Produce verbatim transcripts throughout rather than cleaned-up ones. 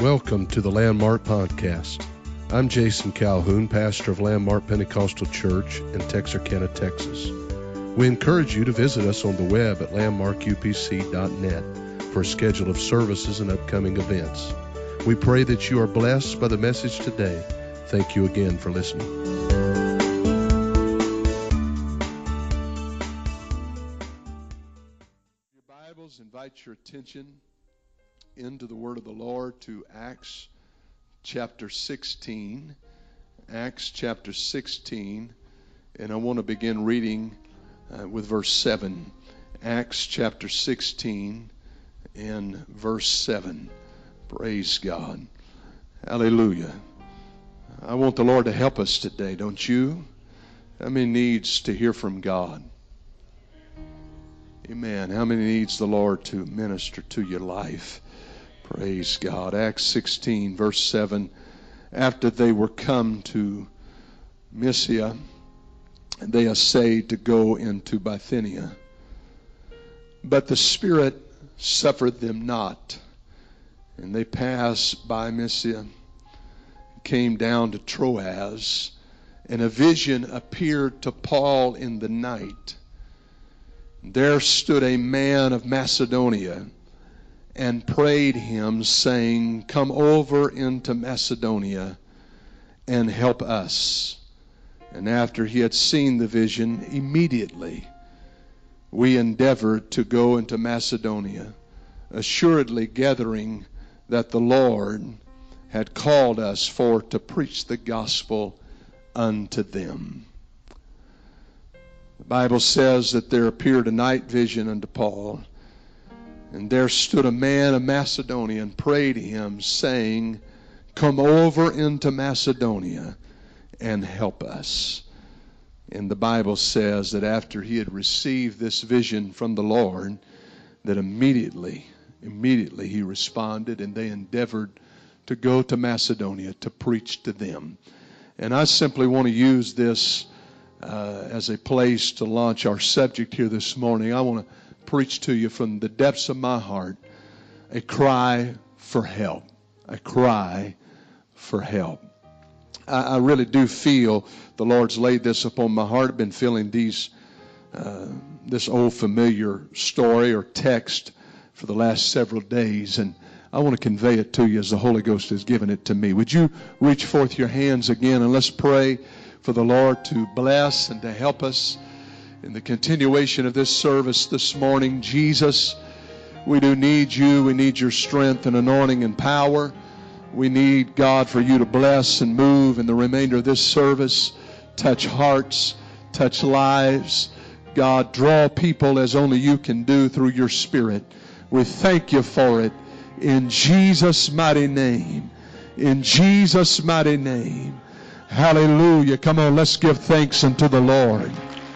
Welcome to the Landmark Podcast. I'm Jason Calhoun, pastor of Landmark Pentecostal Church in Texarkana, Texas. We encourage you to visit us on the web at landmark u p c dot net for a schedule of services and upcoming events. We pray that you are blessed by the message today. Thank you again for listening. Your Bibles invite your attention into the Word of the Lord to Acts chapter sixteen. Acts chapter sixteen. And I want to begin reading uh, with verse seven. Acts chapter sixteen and verse seven. Praise God. Hallelujah. I want the Lord to help us today, don't you? How many needs to hear from God? Amen. How many needs the Lord to minister to your life? Praise God. Acts sixteen, verse seven. After they were come to Mysia, they essayed to go into Bithynia. But the Spirit suffered them not. And they passed by Mysia, came down to Troas, and a vision appeared to Paul in the night. There stood a man of Macedonia, and prayed him, saying, Come over into Macedonia and help us. And after he had seen the vision, immediately we endeavored to go into Macedonia, assuredly gathering that the Lord had called us for to preach the gospel unto them. The Bible says that there appeared a night vision unto Paul, and there stood a man of Macedonia and prayed him, saying, Come over into Macedonia and help us. And the Bible says that after he had received this vision from the Lord, that immediately, immediately he responded, and they endeavored to go to Macedonia to preach to them. And I simply want to use this uh, as a place to launch our subject here this morning. I want to preach to you from the depths of my heart a cry for help. A cry for help. I, I really do feel the Lord's laid this upon my heart. I've been feeling these, uh, this old familiar story or text for the last several days, and I want to convey it to you as the Holy Ghost has given it to me. Would you reach forth your hands again, and let's pray for the Lord to bless and to help us in the continuation of this service this morning. Jesus, we do need you. We need your strength and anointing and power. We need, God, for you to bless and move in the remainder of this service. Touch hearts, touch lives. God, draw people as only you can do through your Spirit. We thank you for it in Jesus' mighty name. In Jesus' mighty name. Hallelujah. Come on, let's give thanks unto the Lord.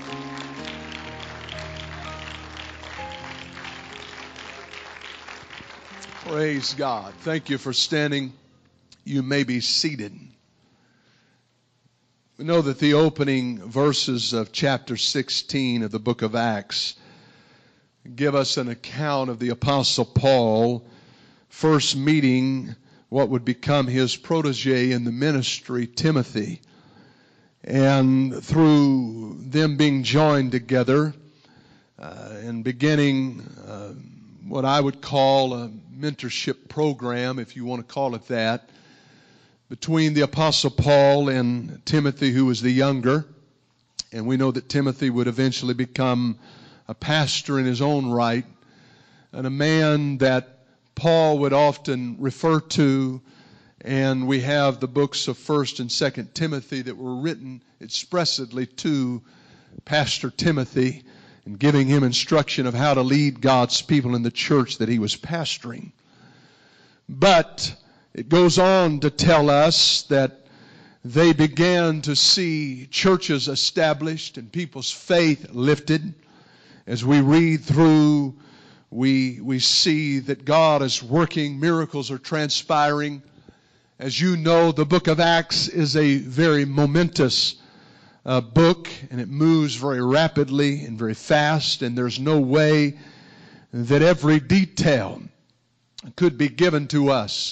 Praise God. Thank you for standing. You may be seated. We know that the opening verses of chapter sixteen of the book of Acts give us an account of the Apostle Paul first meeting what would become his protege in the ministry, Timothy. And through them being joined together uh, and beginning uh, what I would call a mentorship program, if you want to call it that, between the Apostle Paul and Timothy, who was the younger. And we know that Timothy would eventually become a pastor in his own right, and a man that Paul would often refer to. And we have the books of First and Second Timothy that were written expressly to Pastor Timothy, and giving him instruction of how to lead God's people in the church that he was pastoring. But it goes on to tell us that they began to see churches established and people's faith lifted. As we read through, we, we see that God is working, miracles are transpiring. As you know, the book of Acts is a very momentous uh, book, and it moves very rapidly and very fast, and there's no way that every detail could be given to us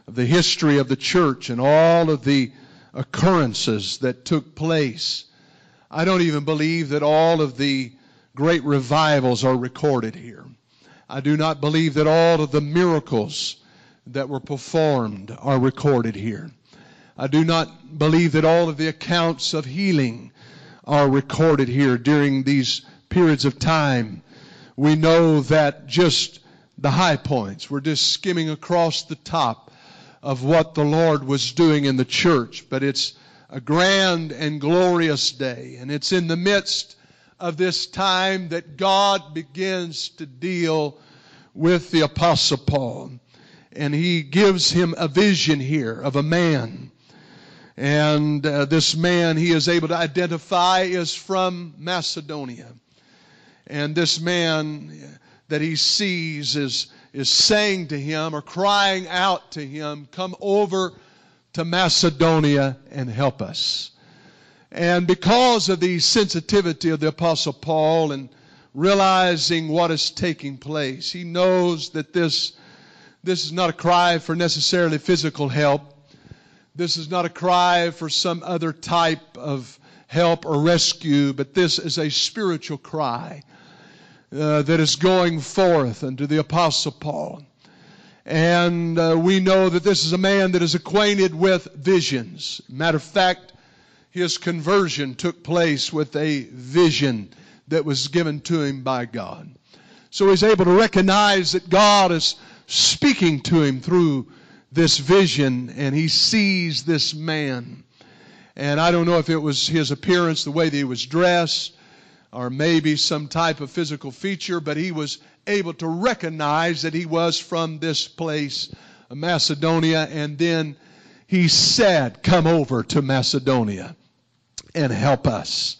of the history of the church and all of the occurrences that took place, I don't even believe that all of the great revivals are recorded here. I do not believe that all of the miracles that were performed are recorded here. I do not believe that all of the accounts of healing are recorded here during these periods of time. We know that just the high points, we're just skimming across the top of what the Lord was doing in the church. But it's a grand and glorious day, and it's in the midst of this time that God begins to deal with the Apostle Paul. And he gives him a vision here of a man. And uh, this man he is able to identify is from Macedonia. And this man that he sees is, is saying to him or crying out to him, "Come over to Macedonia and help us." And because of the sensitivity of the Apostle Paul and realizing what is taking place, he knows that this, this is not a cry for necessarily physical help. This is not a cry for some other type of help or rescue, but this is a spiritual cry uh, that is going forth unto the Apostle Paul. And uh, we know that this is a man that is acquainted with visions. Matter of fact, his conversion took place with a vision that was given to him by God. So he's able to recognize that God is speaking to him through this vision, and he sees this man. And I don't know if it was his appearance, the way that he was dressed, or maybe some type of physical feature, but he was able to recognize that he was from this place, Macedonia. And then he said, "Come over to Macedonia and help us."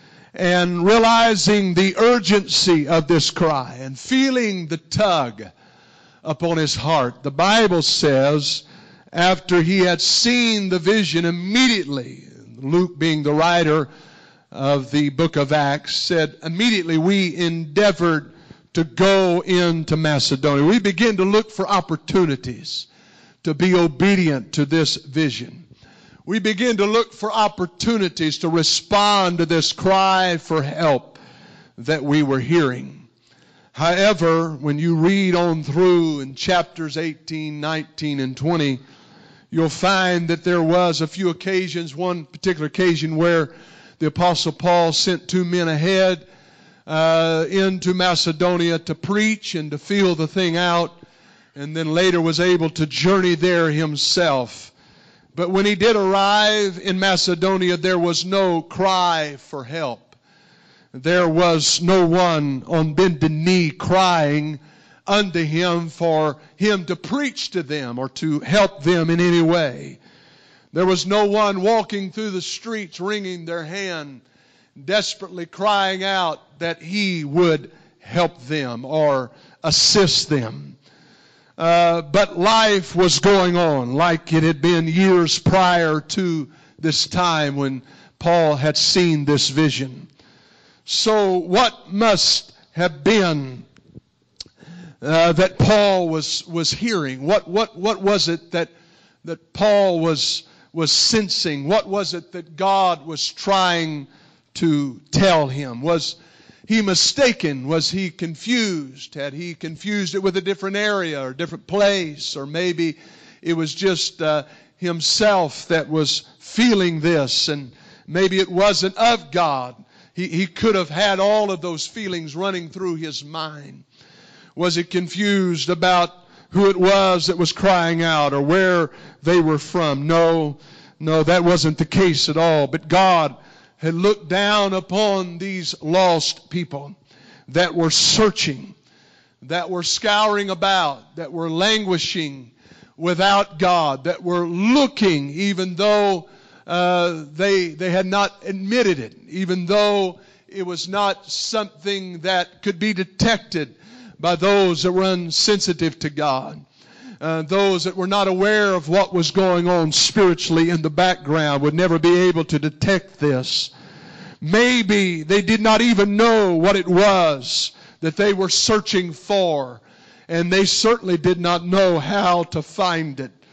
And realizing the urgency of this cry and feeling the tug upon his heart, the Bible says, after he had seen the vision, immediately, Luke being the writer of the book of Acts, said, immediately we endeavored to go into Macedonia. We began to look for opportunities to be obedient to this vision. We begin to look for opportunities to respond to this cry for help that we were hearing. However, when you read on through in chapters eighteen, nineteen, and twenty, you'll find that there was a few occasions, one particular occasion where the Apostle Paul sent two men ahead uh, into Macedonia to preach and to feel the thing out, and then later was able to journey there himself. But when he did arrive in Macedonia, there was no cry for help. There was no one on bended knee crying unto him for him to preach to them or to help them in any way. There was no one walking through the streets wringing their hand, desperately crying out that he would help them or assist them. Uh, but life was going on like it had been years prior to this time when Paul had seen this vision. So what must have been uh, that Paul was was hearing? What what what was it that that Paul was was sensing? What was it that God was trying to tell him? Was he mistaken? Was he confused? Had he confused it with a different area or a different place? Or maybe it was just uh, himself that was feeling this, and maybe it wasn't of God. He, he could have had all of those feelings running through his mind. Was he confused about who it was that was crying out or where they were from? No, no, that wasn't the case at all. But God had looked down upon these lost people that were searching, that were scouring about, that were languishing without God, that were looking even though uh, they, they had not admitted it, even though it was not something that could be detected by those that were insensitive to God. Uh, those that were not aware of what was going on spiritually in the background would never be able to detect this. Maybe they did not even know what it was that they were searching for, and they certainly did not know how to find it.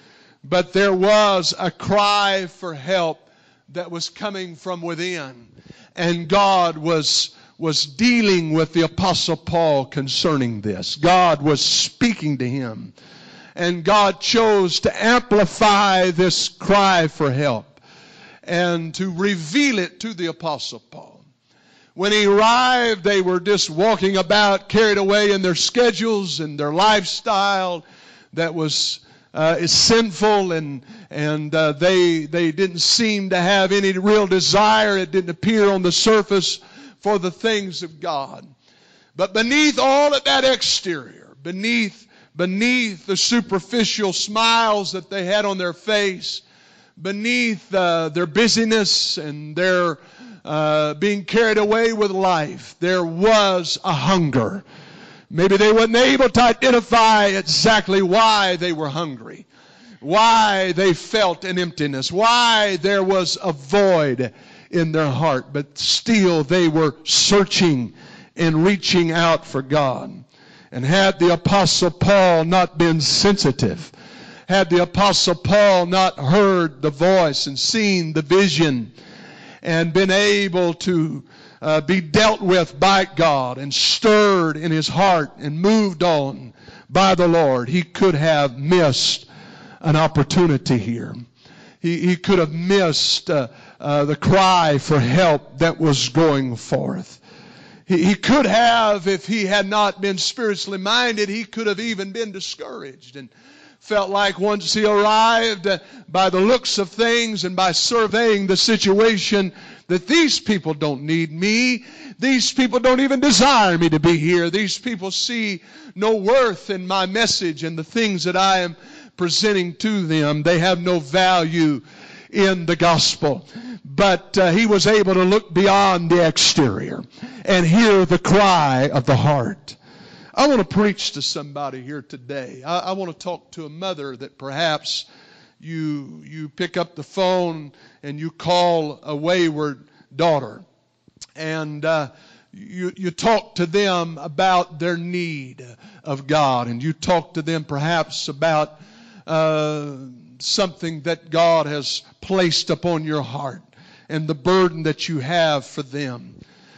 but there was a cry for help that was coming from within. And God was, was dealing with the Apostle Paul concerning this. God was speaking to him. And God chose to amplify this cry for help and to reveal it to the Apostle Paul. When he arrived, they were just walking about, carried away in their schedules and their lifestyle that was uh, is sinful, and and uh, they they didn't seem to have any real desire. It didn't appear on the surface for the things of God. But beneath all of that exterior, beneath beneath the superficial smiles that they had on their face, beneath uh, their busyness and their uh, being carried away with life, there was a hunger. Maybe they weren't able to identify exactly why they were hungry, why they felt an emptiness, why there was a void in their heart, but still they were searching and reaching out for God. And had the Apostle Paul not been sensitive, had the Apostle Paul not heard the voice and seen the vision and been able to uh, be dealt with by God and stirred in his heart and moved on by the Lord, he could have missed an opportunity here. He, he could have missed uh, uh, the cry for help that was going forth. He, he could have, if he had not been spiritually minded, he could have even been discouraged and felt like once he arrived, uh, by the looks of things and by surveying the situation, that these people don't need me. These people don't even desire me to be here. These people see no worth in my message and the things that I am presenting to them. They have no value in the gospel. But uh, he was able to look beyond the exterior and hear the cry of the heart. I want to preach to somebody here today. I, I want to talk to a mother that perhaps you you pick up the phone and you call a wayward daughter, and uh, you you talk to them about their need of God, and you talk to them perhaps about uh, something that God has placed upon your heart and the burden that you have for them,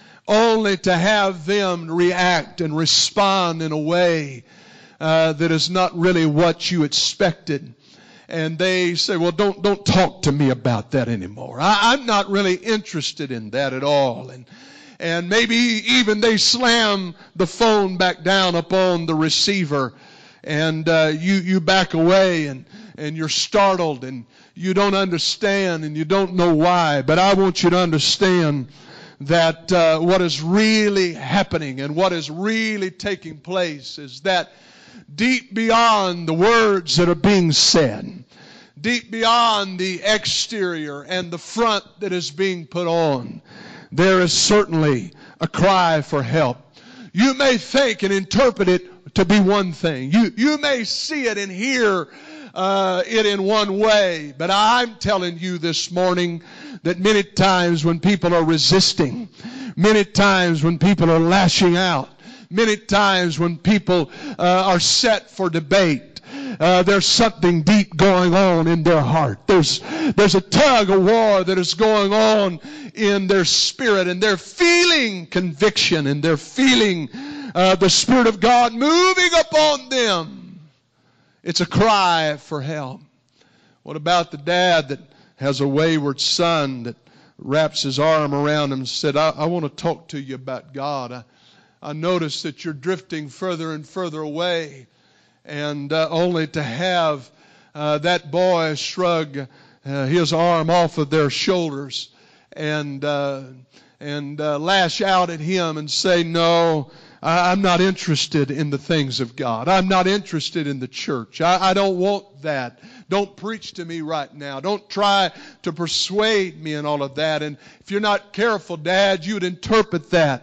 only to have them react and respond in a way uh, that is not really what you expected. And they say, well, don't don't talk to me about that anymore. I, I'm not really interested in that at all. And and maybe even they slam the phone back down upon the receiver, and uh, you you back away, and and you're startled, and you don't understand, and you don't know why. But I want you to understand that uh, what is really happening and what is really taking place is that deep beyond the words that are being said, deep beyond the exterior and the front that is being put on, there is certainly a cry for help. You may think and interpret it to be one thing. You, you may see it and hear uh, it in one way. But I'm telling you this morning that many times when people are resisting, many times when people are lashing out, many times when people uh, are set for debate, uh, there's something deep going on in their heart. There's there's a tug of war that is going on in their spirit, and they're feeling conviction, and they're feeling uh, the Spirit of God moving upon them. It's a cry for help. What about the dad that has a wayward son that wraps his arm around him and said, I, I want to talk to you about God. I, I notice that you're drifting further and further away, and uh, only to have uh, that boy shrug uh, his arm off of their shoulders and uh, and uh, lash out at him and say, no, I, I'm not interested in the things of God. I'm not interested in the church. I, I don't want that. Don't preach to me right now. Don't try to persuade me and all of that. And if you're not careful, Dad, you would interpret that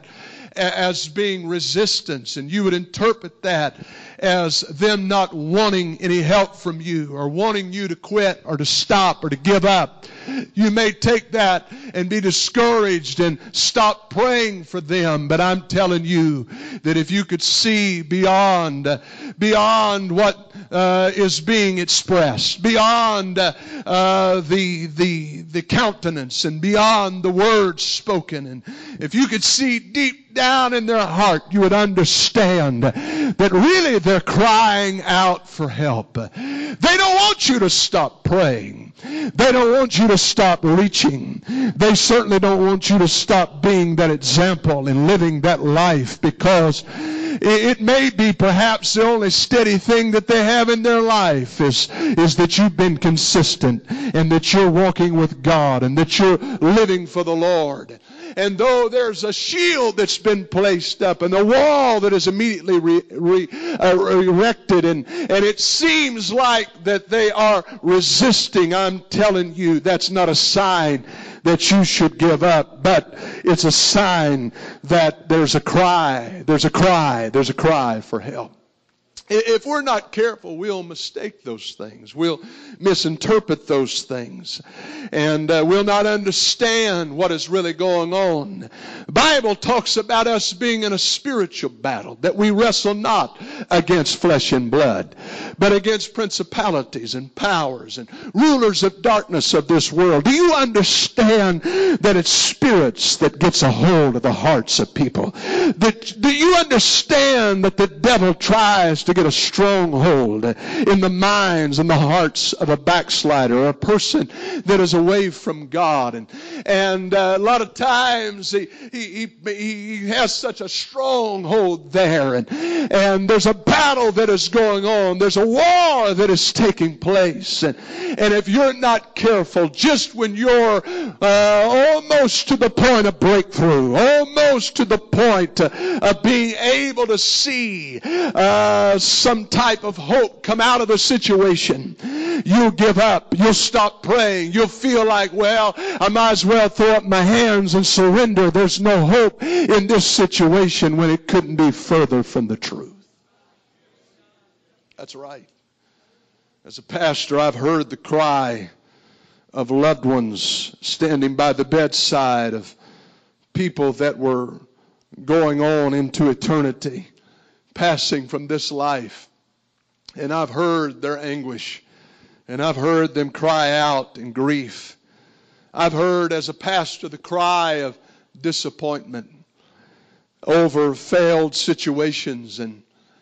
as being resistance, and you would interpret that as them not wanting any help from you, or wanting you to quit or to stop or to give up. You may take that and be discouraged and stop praying for them, but I'm telling you that if you could see beyond beyond what uh, is being expressed, beyond uh, uh, the, the, the countenance and beyond the words spoken. And if you could see deep down in their heart, you would understand that really they're crying out for help. They don't want you to stop praying. They don't want you to stop reaching. They certainly don't want you to stop being that example and living that life, because it may be perhaps the only steady thing that they have in their life is, is that you've been consistent and that you're walking with God and that you're living for the Lord. And though there's a shield that's been placed up and a wall that is immediately re, re, uh, erected, and, and it seems like that they are resisting, I'm telling you, that's not a sign that you should give up, but it's a sign that there's a cry, there's a cry, there's a cry for help. If we're not careful, we'll mistake those things. We'll misinterpret those things. And uh, we'll not understand what is really going on. The Bible talks about us being in a spiritual battle, that we wrestle not against flesh and blood, but against principalities and powers and rulers of darkness of this world. Do you understand that it's spirits that gets a hold of the hearts of people? That, do you understand that the devil tries to get a stronghold in the minds and the hearts of a backslider, or a person that is away from God? And and uh, a lot of times he, he he he has such a stronghold there, and and there's a battle that is going on. There's a war that is taking place, and and if you're not careful, just when you're uh, almost to the point of breakthrough, almost to the point uh, of being able to see uh, some type of hope come out of the situation, you'll give up. You'll stop praying. You'll feel like, well, I might as well throw up my hands and surrender. There's no hope in this situation, when it couldn't be further from the truth. That's right. As a pastor, I've heard the cry of loved ones standing by the bedside of people that were going on into eternity, passing from this life. And I've heard their anguish, and I've heard them cry out in grief. I've heard, as a pastor, the cry of disappointment over failed situations and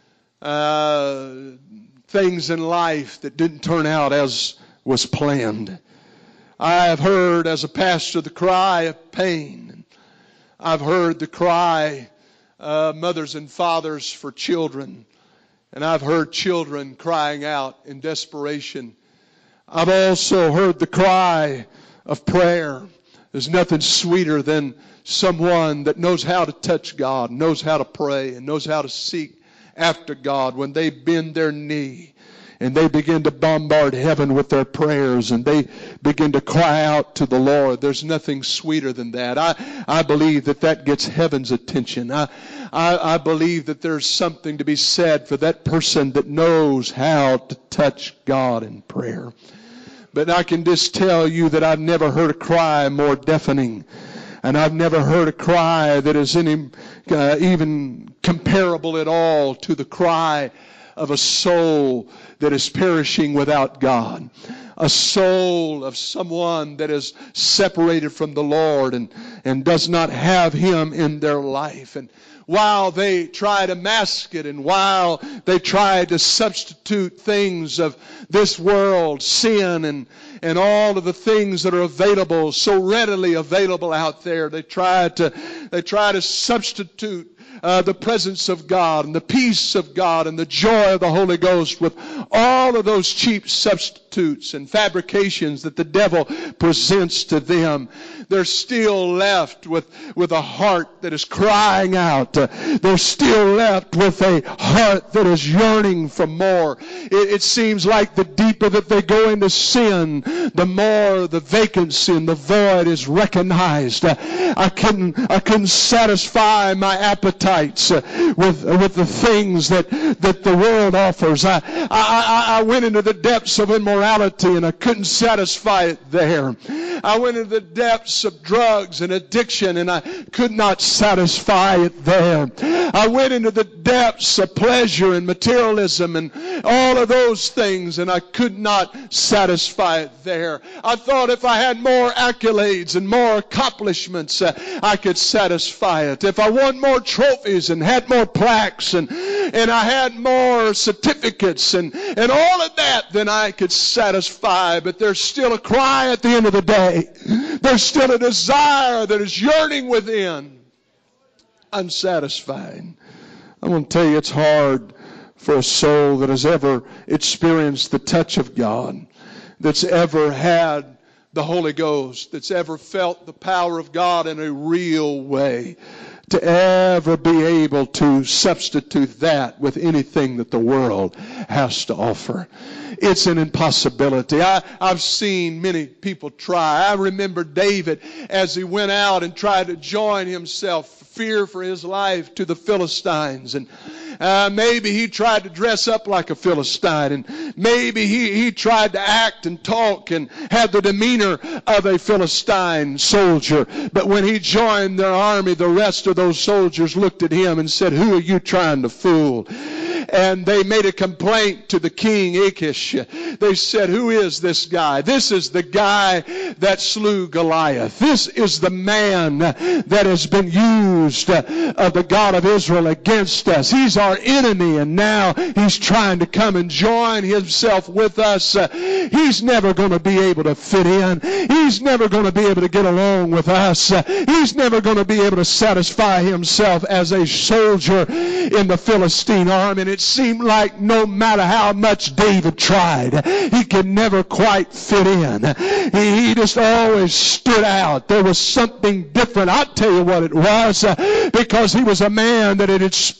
uh, things in life that didn't turn out as was planned. I have heard, as a pastor, the cry of pain. I've heard the cry of mothers and fathers for children. And I've heard children crying out in desperation. I've also heard the cry of prayer. There's nothing sweeter than someone that knows how to touch God, knows how to pray, and knows how to seek after God when they bend their knee and they begin to bombard heaven with their prayers and they begin to cry out to the Lord. There's nothing sweeter than that. I, I believe that that gets heaven's attention. I, I, I believe that there's something to be said for that person that knows how to touch God in prayer. But I can just tell you that I've never heard a cry more deafening, and I've never heard a cry that is any, uh, even comparable at all to the cry of a soul that is perishing without God. A soul of someone that is separated from the Lord and, and does not have Him in their life. And while they try to mask it, and while they try to substitute things of this world, sin and, and all of the things that are available, so readily available out there, they try to, they try to substitute Uh, the presence of God and the peace of God and the joy of the Holy Ghost with all of those cheap substitutes and fabrications that the devil presents to them. They're still left with, with a heart that is crying out. Uh, they're still left with a heart that is yearning for more. It, it seems like the deeper that they go into sin, the more the vacancy and the void is recognized. Uh, I couldn't, I couldn't satisfy my appetite appetites, uh, with uh, with the things that that the world offers. I, I I went into the depths of immorality and I couldn't satisfy it there. I went into the depths of drugs and addiction and I could not satisfy it there. I went into the depths of pleasure and materialism and all of those things and I could not satisfy it there. I thought if I had more accolades and more accomplishments, uh, I could satisfy it. If I won more trophies and had more plaques and and I had more certificates and, and all of that, then I could satisfy. But there's still a cry at the end of the day. There's still a desire that is yearning within, unsatisfied. I'm going to tell you, it's hard for a soul that has ever experienced the touch of God, that's ever had the Holy Ghost, that's ever felt the power of God in a real way, to ever be able to substitute that with anything that the world has to offer. It's an impossibility. I, I've seen many people try. I remember David as he went out and tried to join himself, fear for his life, to the Philistines. And uh, maybe he tried to dress up like a Philistine. And maybe he, he tried to act and talk and have the demeanor of a Philistine soldier. But when he joined their army, the rest of those soldiers looked at him and said, "Who are you trying to fool?" And they made a complaint to the king Achish. They said, "Who is this guy? This is the guy that slew Goliath. This is the man that has been used of the God of Israel against us. He's our enemy, and now he's trying to come and join himself with us. He's never going to be able to fit in. He's never going to be able to get along with us. He's never going to be able to satisfy himself as a soldier in the Philistine army." And it seemed like no matter how much David tried, he could never quite fit in. He, he just always stood out. There was something different. I'll tell you what it was, uh, because he was a man that had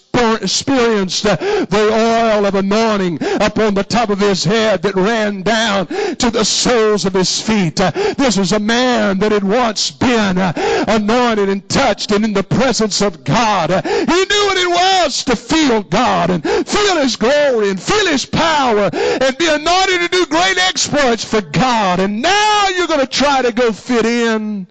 experienced uh, the oil of anointing upon the top of his head that ran down to the soles of his feet. Uh, this was a man that had once been uh, anointed and touched and in the presence of God. Uh, he knew what it was to feel God and feel His glory and feel His power and be anointed to do great exploits for God. And now you're going to try to go fit in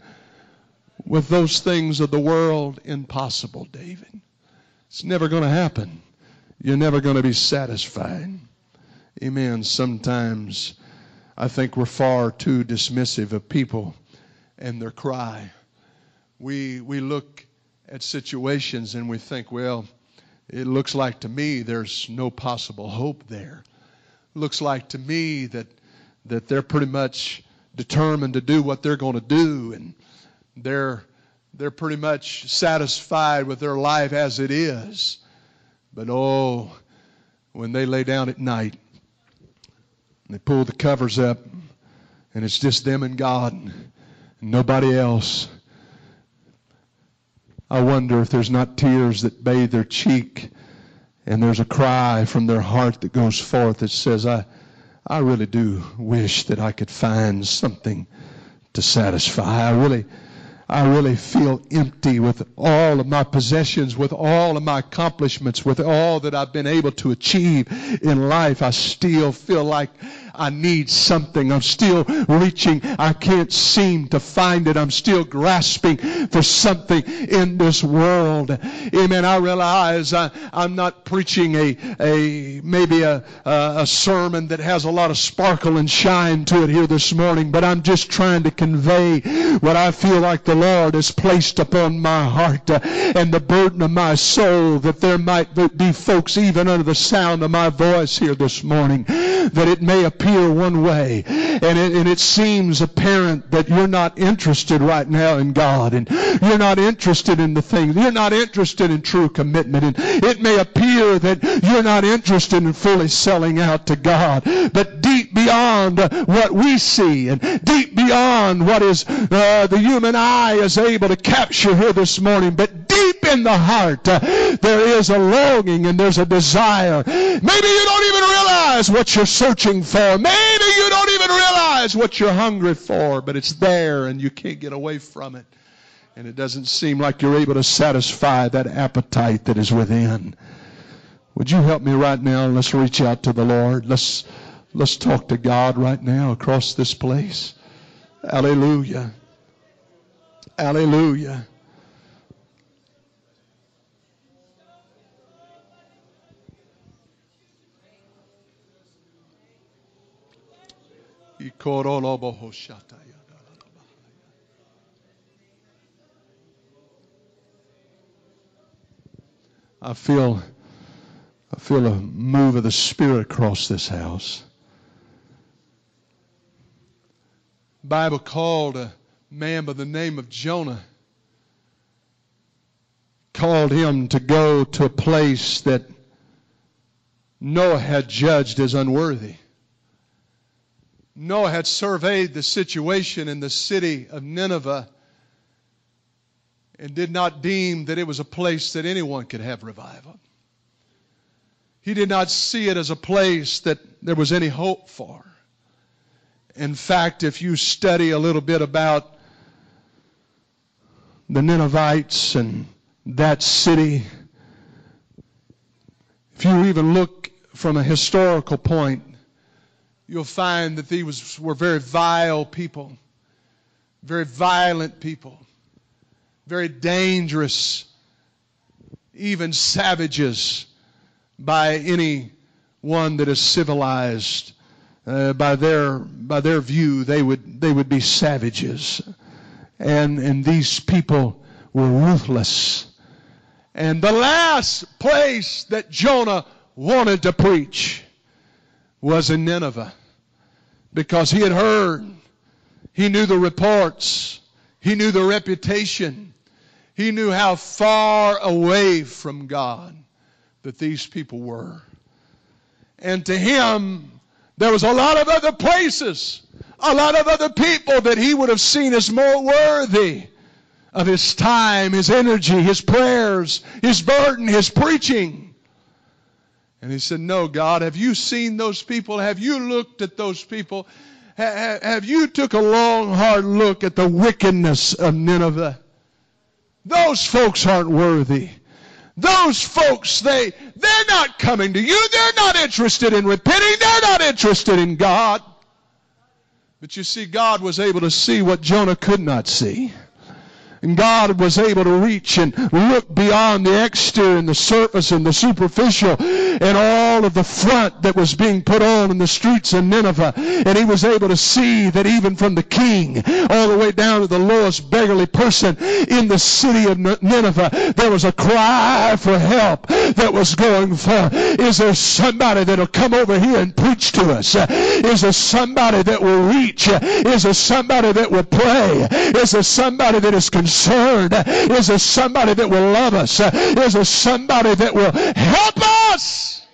with those things of the world. Impossible, David. It's never going to happen. You're never going to be satisfied. Amen. Sometimes I think we're far too dismissive of people and their cry. We we look at situations and we think, well, it looks like to me there's no possible hope there. Looks like to me that that they're pretty much determined to do what they're going to do, and they're they're pretty much satisfied with their life as it is. But oh, when they lay down at night and they pull the covers up and it's just them and God and nobody else, I wonder if there's not tears that bathe their cheek, and there's a cry from their heart that goes forth that says, I, I really do wish that I could find something to satisfy. I really, I really feel empty with all of my possessions, with all of my accomplishments, with all that I've been able to achieve in life. I still feel like I need something. I'm still reaching. I can't seem to find it. I'm still grasping for something in this world. Amen. I realize I, I'm not preaching a, a maybe a, a, a sermon that has a lot of sparkle and shine to it here this morning, but I'm just trying to convey what I feel like the Lord has placed upon my heart uh, and the burden of my soul, that there might be folks even under the sound of my voice here this morning, that it may appear one way, and it, and it seems apparent that you're not interested right now in God, and you're not interested in the things, you're not interested in true commitment, and it may appear that you're not interested in fully selling out to God. But deep beyond what we see, and deep beyond what is uh, the human eye is able to capture here this morning, but deep in the heart uh, there is a longing and there's a desire. Maybe you don't even realize what you're searching for. Maybe you don't even realize what you're hungry for, but it's there and you can't get away from it. And it doesn't seem like you're able to satisfy that appetite that is within. Would you help me right now? Let's reach out to the Lord. Let's, let's talk to God right now across this place. Hallelujah. Hallelujah. I feel, I feel a move of the Spirit across this house. The Bible called a man by the name of Jonah, called him to go to a place that Noah had judged as unworthy. Noah had surveyed the situation in the city of Nineveh and did not deem that it was a place that anyone could have revival. He did not see it as a place that there was any hope for. In fact, if you study a little bit about the Ninevites and that city, if you even look from a historical point, you'll find that these were very vile people, very violent people, very dangerous, even savages by anyone that is civilized. Uh, by their by their view, they would they would be savages, and and these people were ruthless. And the last place that Jonah wanted to preach was in Nineveh, because he had heard, he knew the reports, he knew the reputation, he knew how far away from God that these people were. And to him, there was a lot of other places, a lot of other people that he would have seen as more worthy of his time, his energy, his prayers, his burden, his preaching. And he said, no, God, have you seen those people? Have you looked at those people? Ha- have you took a long, hard look at the wickedness of Nineveh? Those folks aren't worthy. Those folks, they, they're not coming to you. They're not interested in repenting. They're not interested in God. But you see, God was able to see what Jonah could not see. And God was able to reach and look beyond the exterior and the surface and the superficial and all of the front that was being put on in the streets of Nineveh. And he was able to see that even from the king all the way down to the lowest beggarly person in the city of Nineveh, there was a cry for help that was going forth. Is there somebody that will come over here and preach to us? Is there somebody that will reach? Is there somebody that will pray? Is there somebody that is concerned? Is there somebody that will love us? Is there somebody that will help us?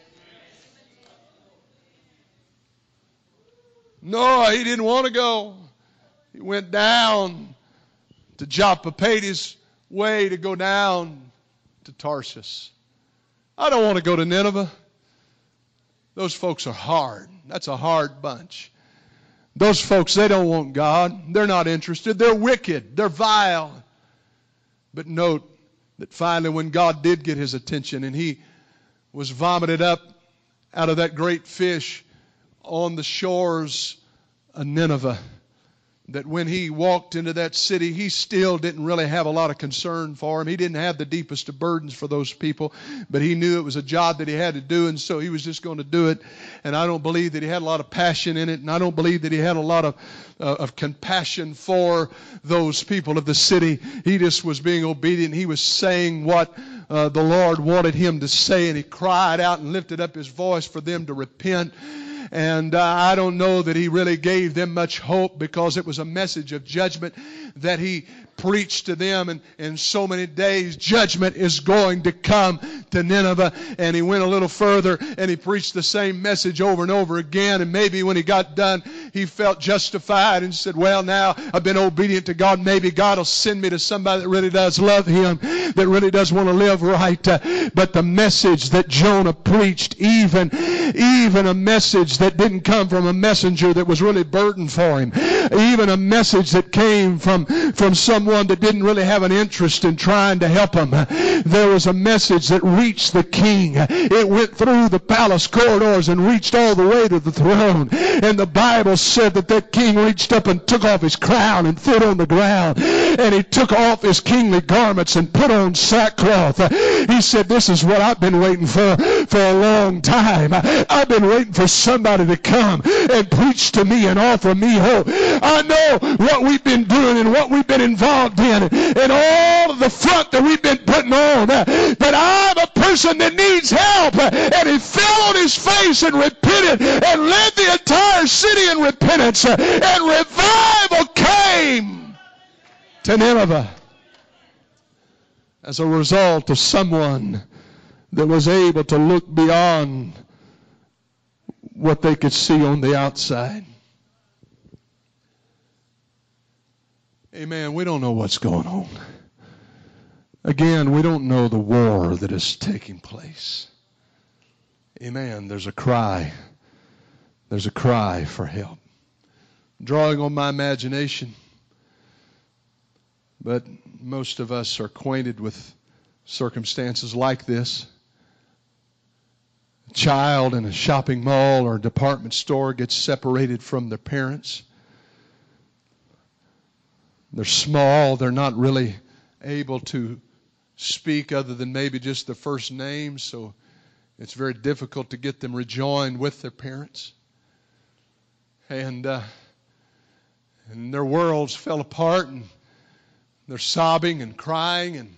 No, he didn't want to go. He went down to Joppa, paid his way to go down to Tarshish. I don't want to go to Nineveh. Those folks are hard. That's a hard bunch. Those folks, they don't want God. They're not interested. They're wicked. They're vile. But note that finally when God did get his attention and he was vomited up out of that great fish on the shores of Nineveh, that when he walked into that city, he still didn't really have a lot of concern for him. He didn't have the deepest of burdens for those people, but he knew it was a job that he had to do, and so he was just going to do it. And I don't believe that he had a lot of passion in it, and I don't believe that he had a lot of, uh, of compassion for those people of the city. He just was being obedient. He was saying what uh, the Lord wanted him to say, and he cried out and lifted up his voice for them to repent. And uh, I don't know that he really gave them much hope, because it was a message of judgment that he preached to them. And in so many days, judgment is going to come to Nineveh. And he went a little further and he preached the same message over and over again. And maybe when he got done, he felt justified and said, well, now I've been obedient to God. Maybe God will send me to somebody that really does love him, that really does want to live right. Uh, but the message that Jonah preached, even, even a message that didn't come from a messenger that was really burdened for him, even a message that came from, from someone that didn't really have an interest in trying to help him. There was a message that reached the king. It went through the palace corridors and reached all the way to the throne. And the Bible said that that king reached up and took off his crown and threw it on the ground. And he took off his kingly garments and put on sackcloth. He said, this is what I've been waiting for for a long time. I've been waiting for somebody to come and preach to me and offer me hope. I know what we've been doing and what we've been involved in and all of the front that we've been putting on. But I'm a person that needs help. And he fell on his face and repented and led the entire city in repentance. And revival came to Nineveh as a result of someone that was able to look beyond what they could see on the outside. Amen. We don't know what's going on. Again, we don't know the war that is taking place. Amen. There's a cry. There's a cry for help. Drawing on my imagination, but most of us are acquainted with circumstances like this. A child in a shopping mall or a department store gets separated from their parents. They're small. They're not really able to speak other than maybe just the first name, so it's very difficult to get them rejoined with their parents. And, uh, and their worlds fell apart, and they're sobbing and crying and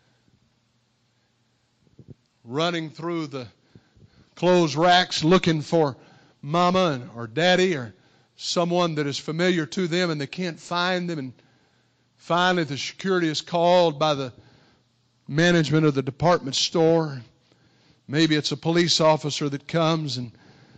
running through the clothes racks looking for mama and, or daddy or someone that is familiar to them, and they can't find them. And finally the security is called by the management of the department store. Maybe it's a police officer that comes, and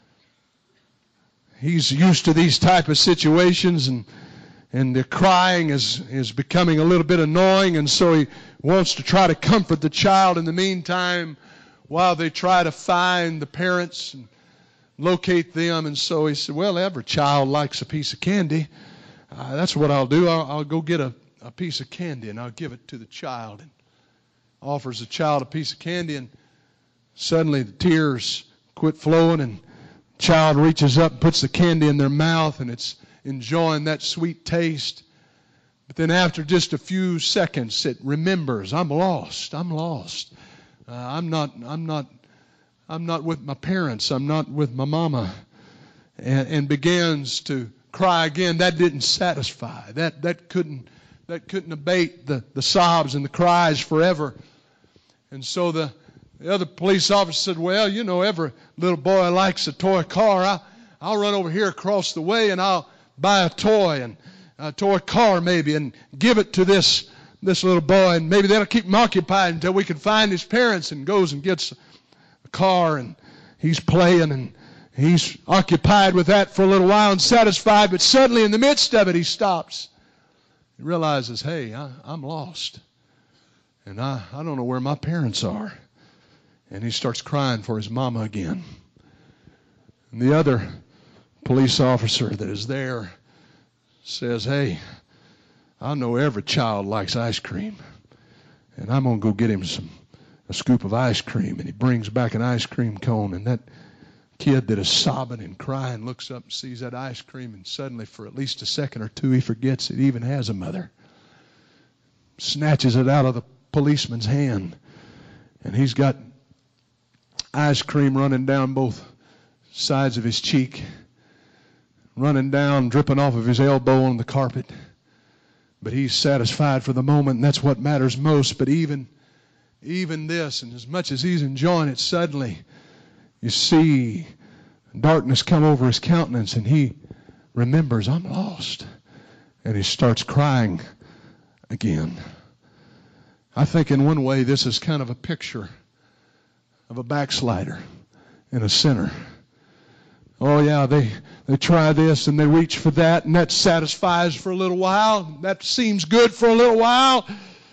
he's used to these type of situations, and and the crying is, is becoming a little bit annoying, and so he wants to try to comfort the child in the meantime while they try to find the parents and locate them. And so he said, well, every child likes a piece of candy. Uh, that's what I'll do. I'll, I'll go get a, a piece of candy, and I'll give it to the child. And offers the child a piece of candy, and suddenly the tears quit flowing, and the child reaches up and puts the candy in their mouth, and it's enjoying that sweet taste. But then after just a few seconds, it remembers, I'm lost, I'm lost. Uh, I'm not, I'm not, I'm not with my parents. I'm not with my mama. And, and begins to cry again. That didn't satisfy. That, that couldn't, that couldn't abate the, the sobs and the cries forever. And so the, the other police officer said, well, you know, every little boy likes a toy car. I, I'll run over here across the way and I'll buy a toy and a toy car maybe and give it to this this little boy, and maybe that'll keep him occupied until we can find his parents. And goes and gets a car, and he's playing, and he's occupied with that for a little while and satisfied. But suddenly in the midst of it, he stops. He realizes, hey, I, I'm lost, and I, I don't know where my parents are. And he starts crying for his mama again. And the other police officer that is there says, hey, I know every child likes ice cream, and I'm going to go get him some a scoop of ice cream. And he brings back an ice cream cone, and that kid that is sobbing and crying looks up and sees that ice cream, and suddenly for at least a second or two he forgets it even has a mother. Snatches it out of the policeman's hand, and he's got ice cream running down both sides of his cheek, running down, dripping off of his elbow on the carpet. But he's satisfied for the moment, and that's what matters most. But even, even this, and as much as he's enjoying it, suddenly you see darkness come over his countenance, and he remembers, I'm lost. And he starts crying again. I think in one way this is kind of a picture of a backslider and a sinner. Oh yeah, they, they try this and they reach for that, and that satisfies for a little while. That seems good for a little while.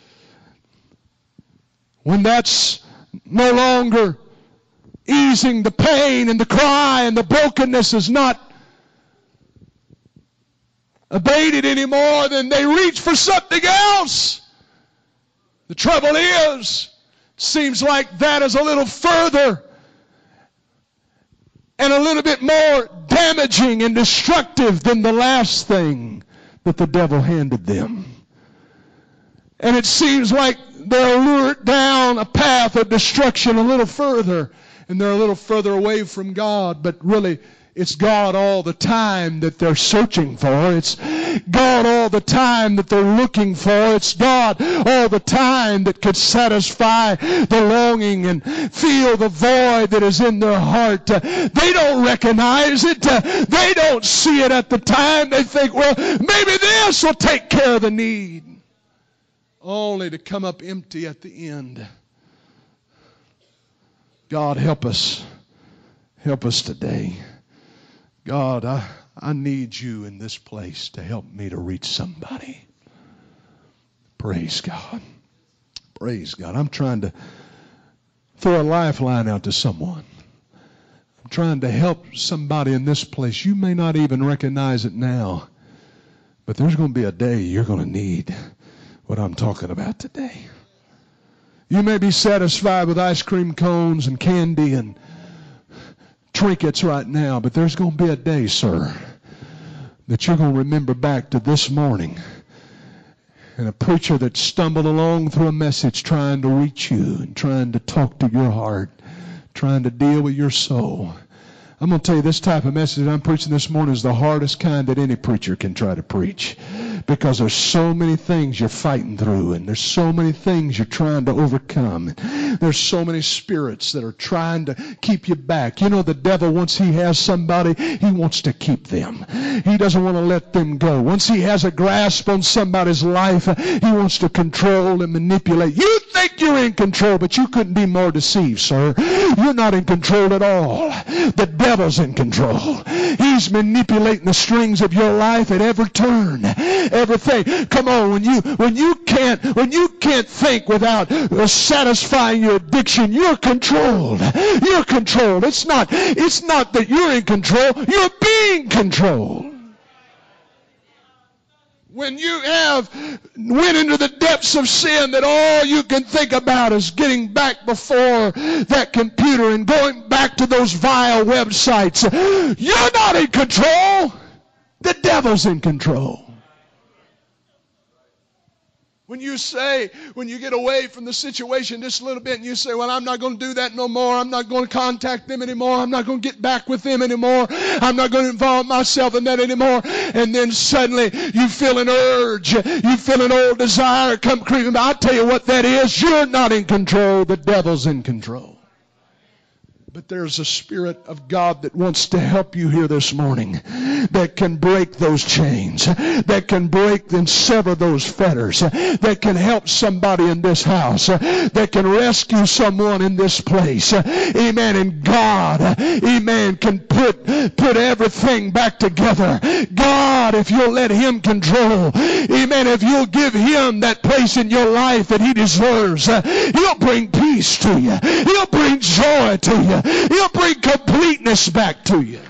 When that's no longer easing the pain and the cry and the brokenness is not abated anymore, then they reach for something else. The trouble is, it seems like that is a little further and a little bit more damaging and destructive than the last thing that the devil handed them. And it seems like they're lured down a path of destruction a little further, and they're a little further away from God, but really it's God all the time that they're searching for. It's God all the time that they're looking for. It's God all the time that could satisfy the longing and fill the void that is in their heart. Uh, they don't recognize it. Uh, they don't see it at the time. They think, well, maybe this will take care of the need. Only to come up empty at the end. God, help us. Help us today. God, I, I need you in this place to help me to reach somebody. Praise God. Praise God. I'm trying to throw a lifeline out to someone. I'm trying to help somebody in this place. You may not even recognize it now, but there's going to be a day you're going to need what I'm talking about today. You may be satisfied with ice cream cones and candy and trinkets right now, but there's going to be a day, sir, that you're going to remember back to this morning and a preacher that stumbled along through a message trying to reach you and trying to talk to your heart, trying to deal with your soul. I'm going to tell you, this type of message that I'm preaching this morning is the hardest kind that any preacher can try to preach, because there's so many things you're fighting through, and there's so many things you're trying to overcome. There's so many spirits that are trying to keep you back. You know, the devil, once he has somebody, he wants to keep them. He doesn't want to let them go. Once he has a grasp on somebody's life, he wants to control and manipulate. You think you're in control, but you couldn't be more deceived, sir. You're not in control at all. The devil's in control. He's manipulating the strings of your life at every turn. Everything. Come on, when you when you can't when you can't think without uh, satisfying your addiction, you're controlled. You're controlled. It's not it's not that you're in control. You're being controlled. When you have went into the depths of sin that all you can think about is getting back before that computer and going back to those vile websites, you're not in control. The devil's in control. When you say, when you get away from the situation just a little bit and you say, well, I'm not going to do that no more. I'm not going to contact them anymore. I'm not going to get back with them anymore. I'm not going to involve myself in that anymore. And then suddenly you feel an urge. You feel an old desire come creeping. I'll tell you what that is. You're not in control. The devil's in control. But there's a Spirit of God that wants to help you here this morning, that can break those chains, that can break and sever those fetters, that can help somebody in this house, that can rescue someone in this place. Amen. And God, amen, can put, put everything back together. God, if you'll let Him control, amen, if you'll give Him that place in your life that He deserves, He'll bring peace to you. He'll bring joy to you. He'll bring completeness back to you.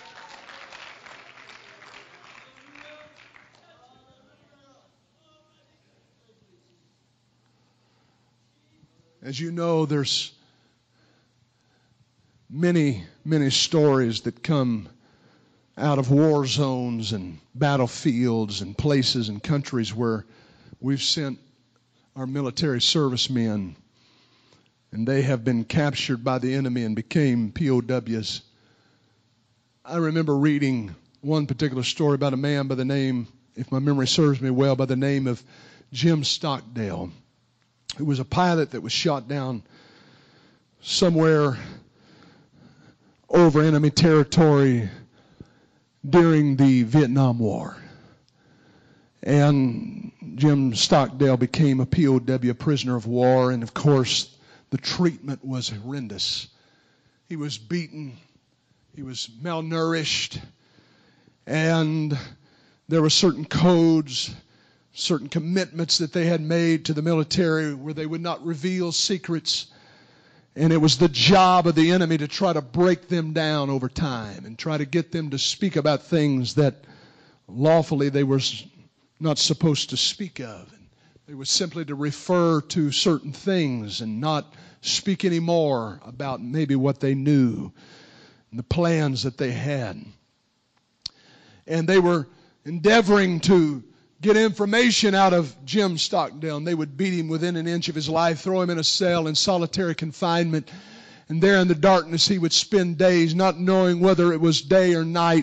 As you know, there's many, many stories that come out of war zones and battlefields and places and countries where we've sent our military servicemen, and they have been captured by the enemy and became P O Ws. I remember reading one particular story about a man by the name, if my memory serves me well, by the name of Jim Stockdale, who was a pilot that was shot down somewhere over enemy territory during the Vietnam War. And Jim Stockdale became a P O W, prisoner of war, and of course the treatment was horrendous. He was beaten. He was malnourished. And there were certain codes, certain commitments that they had made to the military where they would not reveal secrets. And it was the job of the enemy to try to break them down over time and try to get them to speak about things that lawfully they were not supposed to speak of. They were simply to refer to certain things and not speak any more about maybe what they knew and the plans that they had. And they were endeavoring to get information out of Jim Stockdale. And they would beat him within an inch of his life, throw him in a cell in solitary confinement. And there in the darkness he would spend days not knowing whether it was day or night.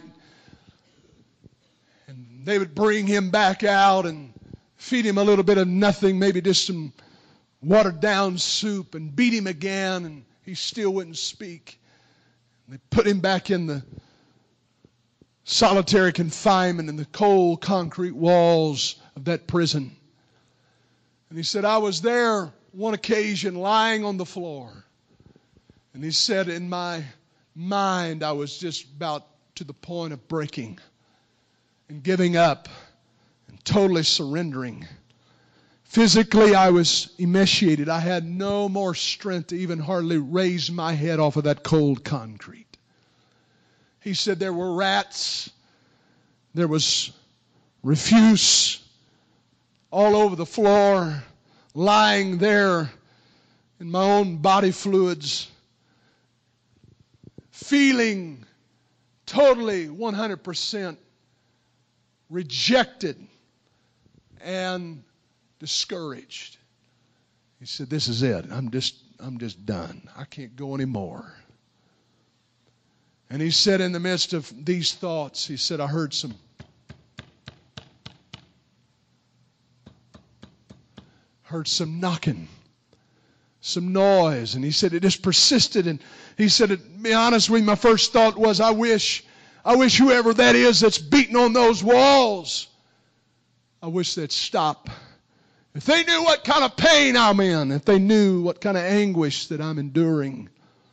And they would bring him back out and feed him a little bit of nothing, maybe just some watered down soup, and beat him again, and he still wouldn't speak. They put him back in the solitary confinement in the cold concrete walls of that prison. And he said, I was there one occasion lying on the floor. And he said, in my mind, I was just about to the point of breaking and giving up and totally surrendering. Physically, I was emaciated. I had no more strength to even hardly raise my head off of that cold concrete. He said there were rats, there was refuse all over the floor, lying there in my own body fluids, feeling totally one hundred percent rejected and discouraged. He said, this is it. I'm just, I'm just done. I can't go anymore. And he said in the midst of these thoughts, he said, I heard some heard some knocking, some noise. And he said it just persisted. And he said, to be honest with you, my first thought was, I wish, I wish whoever that is that's beating on those walls, I wish they'd stop. If they knew what kind of pain I'm in, if they knew what kind of anguish that I'm enduring,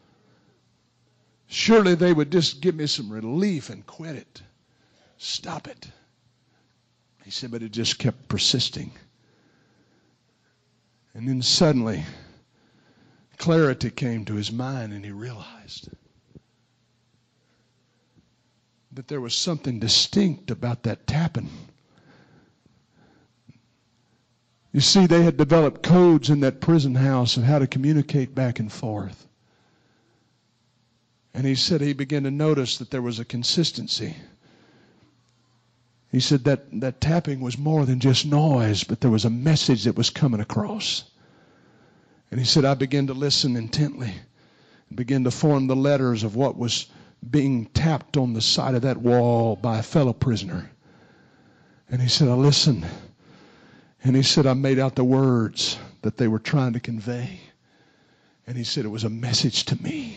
surely they would just give me some relief and quit it. Stop it. He said, but it just kept persisting. And then suddenly, clarity came to his mind, and he realized that there was something distinct about that tapping. You see, they had developed codes in that prison house of how to communicate back and forth. And he said he began to notice that there was a consistency. He said that, that tapping was more than just noise, but there was a message that was coming across. And he said, I began to listen intently and began to form the letters of what was being tapped on the side of that wall by a fellow prisoner. And he said, I listened. And he said, I made out the words that they were trying to convey. And he said, it was a message to me.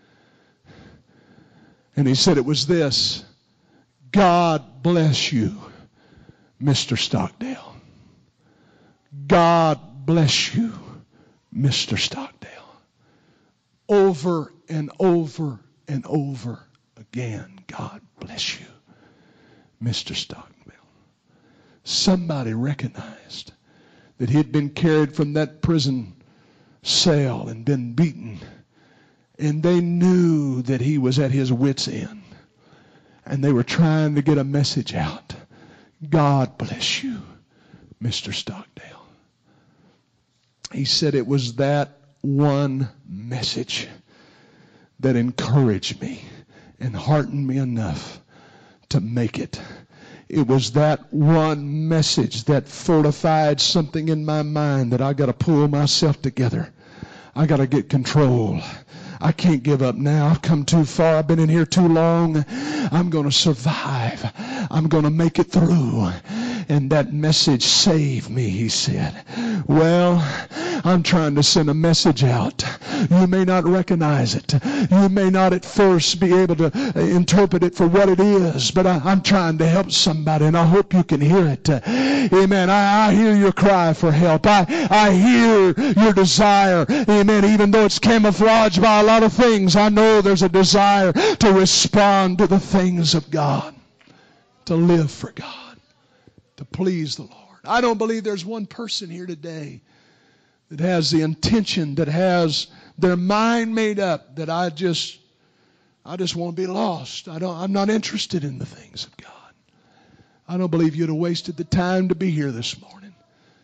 And he said, it was this: God bless you, Mister Stockdale. God bless you, Mister Stockdale. Over and over and over again, God bless you, Mister Stockdale. Somebody recognized that he had been carried from that prison cell and been beaten. And they knew that he was at his wit's end. And they were trying to get a message out. God bless you, Mister Stockdale. He said it was that one message that encouraged me and heartened me enough to make it. It was that one message that fortified something in my mind that I got to pull myself together. I got to get control. I can't give up now. I've come too far. I've been in here too long. I'm going to survive. I'm going to make it through. And that message saved me, he said. Well, I'm trying to send a message out. You may not recognize it. You may not at first be able to interpret it for what it is, but I, I'm trying to help somebody, and I hope you can hear it. Amen. I, I hear your cry for help. I, I hear your desire. Amen. Even though it's camouflaged by a lot of things, I know there's a desire to respond to the things of God, to live for God, to please the Lord. I don't believe there's one person here today that has the intention, that has their mind made up, that I just, I just want to be lost. I don't, I'm not interested in the things of God. I don't believe you'd have wasted the time to be here this morning.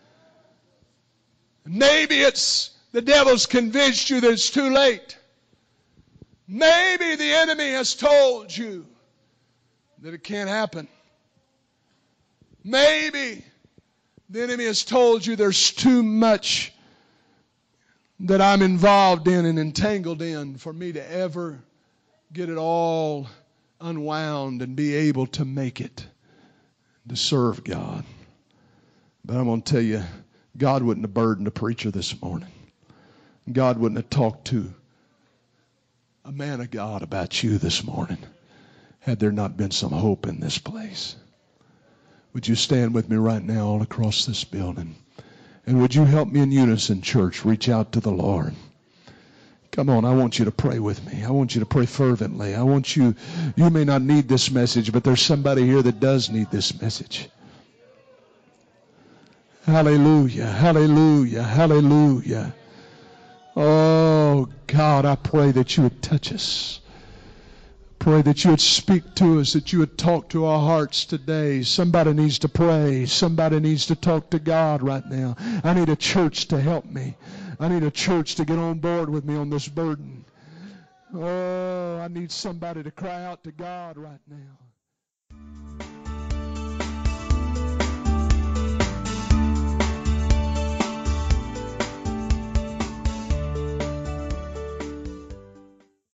Maybe it's the devil's convinced you that it's too late. Maybe the enemy has told you that it can't happen. Maybe the enemy has told you there's too much that I'm involved in and entangled in for me to ever get it all unwound and be able to make it to serve God. But I'm going to tell you, God wouldn't have burdened a preacher this morning. God wouldn't have talked to a man of God about you this morning had there not been some hope in this place. Would you stand with me right now all across this building? And would you help me in unison, church, reach out to the Lord? Come on, I want you to pray with me. I want you to pray fervently. I want you, you may not need this message, but there's somebody here that does need this message. Hallelujah, hallelujah, hallelujah. Oh, God, I pray that you would touch us. Pray that you would speak to us, that you would talk to our hearts today. Somebody needs to pray. Somebody needs to talk to God right now. I need a church to help me. I need a church to get on board with me on this burden. Oh, I need somebody to cry out to God right now.